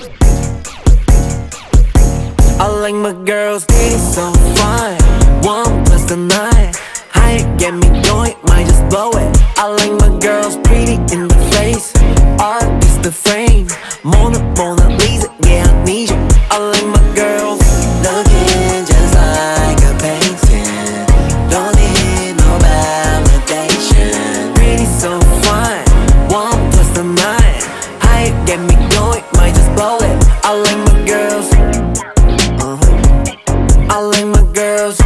I like my girls, they so fine. 1+9, how you get me going, might just blow it. I like my girls pretty in the face, art is the frame. Mona Lisa, yeah I need you. I like my girls looking just like a painting. Don't need no validation. Pretty so fine, 1+9, how you get me going, might just blow it. I like my girls, I like my girls,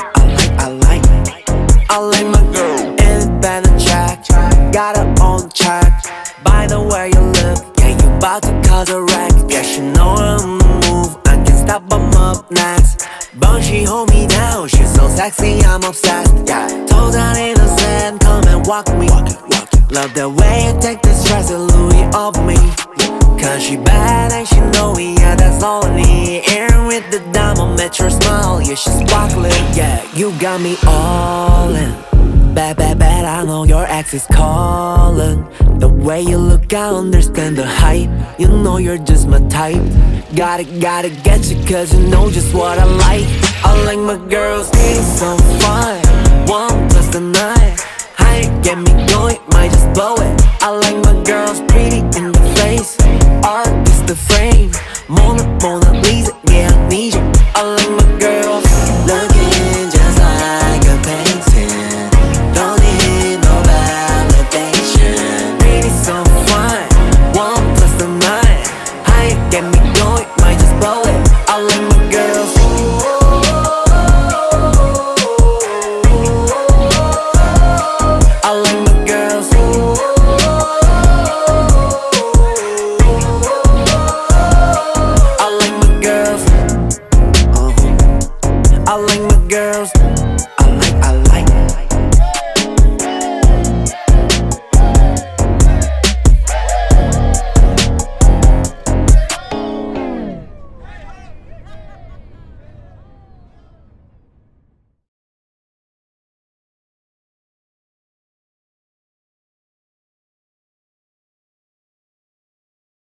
I like my girl. Independent track, got her on track. By the way you look, yeah you bout to cause a wreck. Yeah she know I'm on the move, I can't stop, I'm up next. But she hold me down, she's so sexy, I'm obsessed. Yeah, told her innocent, come and walk me. Love the way you take the stress and Louis off me. Cause she bad and she know me, yeah that's all I need. Air with the diamond, met your smile, yeah she's sparkling. Yeah, you got me all in. Bad, I know your ex is calling. The way you look, I understand the hype. You know you're just my type. Gotta get you cause you know just what I like. I like my girls, they so fine. 1+9, how you get me going, might just blow it. I like my girls pretty in the face, art is the frame. Mona Lisa, yeah I need you. I like